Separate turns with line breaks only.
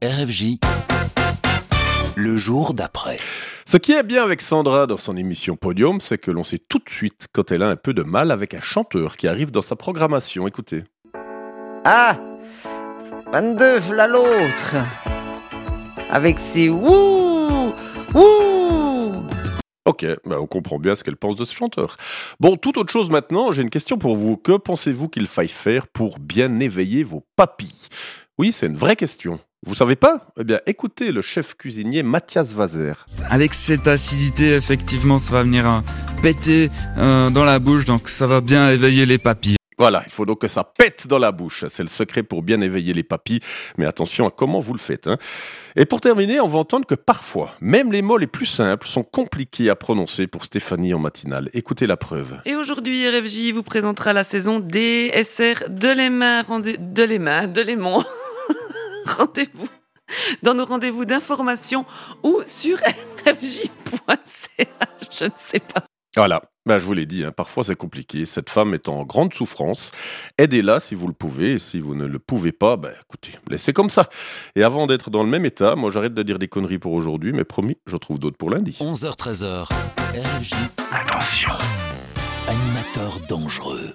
RFJ, le jour d'après.
Ce qui est bien avec Sandra dans son émission Podium, c'est que l'on sait tout de suite quand elle a un peu de mal avec un chanteur qui arrive dans sa programmation. Écoutez.
Ah 22, v'là l'autre. Avec ses wouh wouh.
Ok, on comprend bien ce qu'elle pense de ce chanteur. Bon, toute autre chose maintenant, j'ai une question pour vous. Que pensez-vous qu'il faille faire pour bien éveiller vos papilles ? Oui, c'est une vraie question. Vous savez pas ? Eh bien, écoutez le chef cuisinier Mathias Vazer.
Avec cette acidité, effectivement, ça va venir péter dans la bouche, donc ça va bien éveiller les papilles.
Voilà, il faut donc que ça pète dans la bouche. C'est le secret pour bien éveiller les papilles. Mais attention à comment vous le faites. Et pour terminer, on va entendre que parfois, même les mots les plus simples sont compliqués à prononcer pour Stéphanie en matinale. Écoutez la preuve.
Et aujourd'hui, RFJ vous présentera la saison DSR de Léman. Rendez-vous dans nos rendez-vous d'information ou sur rfj.ch, je ne sais pas.
Voilà, je vous l'ai dit, parfois c'est compliqué. Cette femme est en grande souffrance. Aidez-la si vous le pouvez. Et si vous ne le pouvez pas, écoutez, laissez comme ça. Et avant d'être dans le même état, moi j'arrête de dire des conneries pour aujourd'hui, mais promis, j'en trouve d'autres pour lundi.
11h-13h, RFJ. Attention, animateur dangereux.